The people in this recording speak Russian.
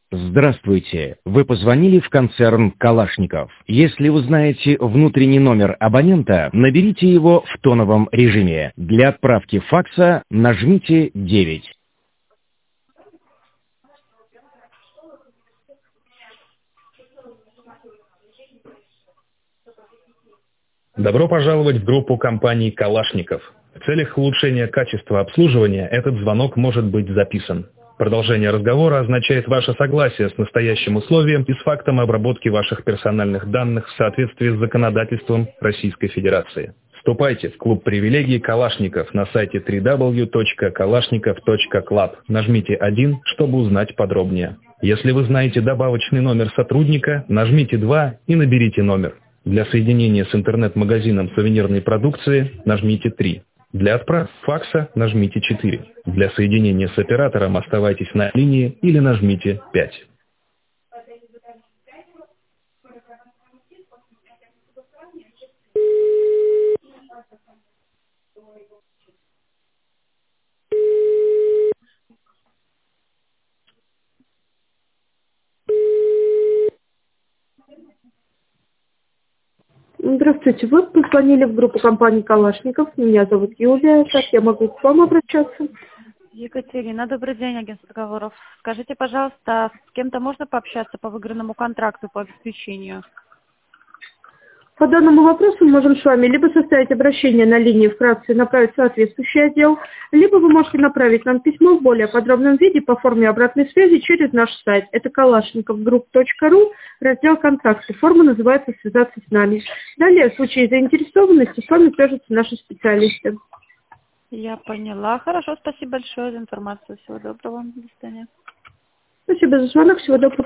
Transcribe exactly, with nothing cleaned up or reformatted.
Здравствуйте. Вы позвонили в концерн «Калашников». Если вы знаете внутренний номер абонента, наберите его в тоновом режиме. Для отправки факса нажмите девять. Добро пожаловать в группу компаний «Калашников». В целях улучшения качества обслуживания этот звонок может быть записан. Продолжение разговора означает ваше согласие с настоящим условием и с фактом обработки ваших персональных данных в соответствии с законодательством Российской Федерации. Вступайте в клуб привилегий «Калашников» на сайте дабл ю дабл ю дабл ю точка калашников точка клаб. Нажмите один, чтобы узнать подробнее. Если вы знаете добавочный номер сотрудника, нажмите два и наберите номер. Для соединения с интернет-магазином сувенирной продукции нажмите три. Для отправки факса нажмите четыре. Для соединения с оператором оставайтесь на линии или нажмите пять. Здравствуйте, вы позвонили в группу компании «Калашников». Меня зовут Юлия. Как я могу к вам обращаться? Екатерина, добрый день, агентство договоров. Скажите, пожалуйста, с кем-то можно пообщаться по выигранному контракту по обеспечению? По данному вопросу мы можем с вами либо составить обращение на линии вкратце и направить в соответствующий отдел, либо вы можете направить нам письмо в более подробном виде по форме обратной связи через наш сайт. Это калашников групп точка ру, раздел «Контакты». Форма называется «Связаться с нами». Далее, в случае заинтересованности, с вами свяжутся наши специалисты. Я поняла. Хорошо, спасибо большое за информацию. Всего доброго. До свидания. Спасибо за звонок. Всего доброго.